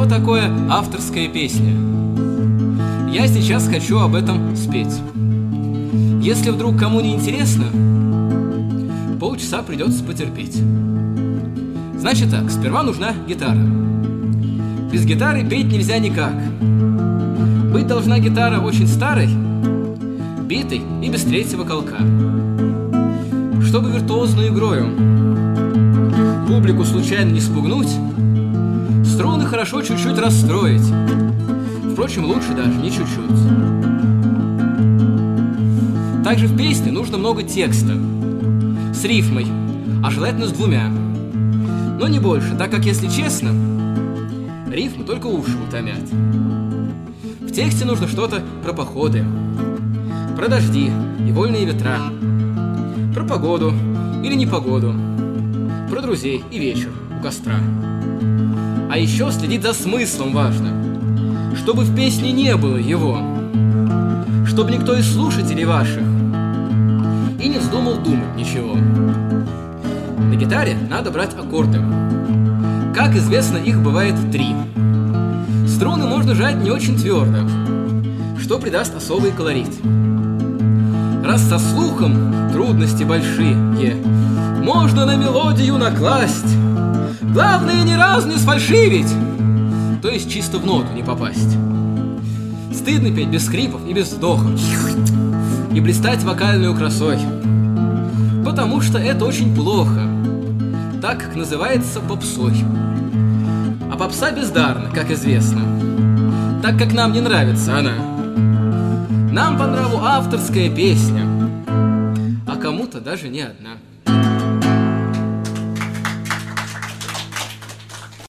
такое авторская песня? Я сейчас хочу об этом спеть. Если вдруг кому не интересно, полчаса придется потерпеть. Значит так, сперва нужна гитара. Без гитары петь нельзя никак. Быть должна гитара очень старой, битой и без третьего колка. Чтобы виртуозной игрою публику случайно не спугнуть, струны хорошо чуть-чуть расстроить. Впрочем, лучше даже не чуть-чуть. Также в песне нужно много текста, с рифмой, а желательно с двумя. Но не больше, так как, если честно, рифмы только уши утомят. В тексте нужно что-то про походы, про дожди и вольные ветра, про погоду или непогоду, про друзей и вечер у костра. А еще следить за смыслом важно, чтобы в песне не было его, чтобы никто из слушателей ваших и не вздумал думать ничего. На гитаре надо брать аккорды. Как известно, их бывает 3. Струны можно жать не очень твердо, что придаст особый колорит. Раз со слухом трудности большие, можно на мелодию накласть. Главное ни разу не сфальшивить, то есть чисто в ноту не попасть. Стыдно петь без скрипов и без вздохов и блистать вокальную красой, потому что это очень плохо, так как называется попсой. А попса бездарна, как известно, так как нам не нравится она. Нам по нраву авторская песня, а кому-то даже не одна.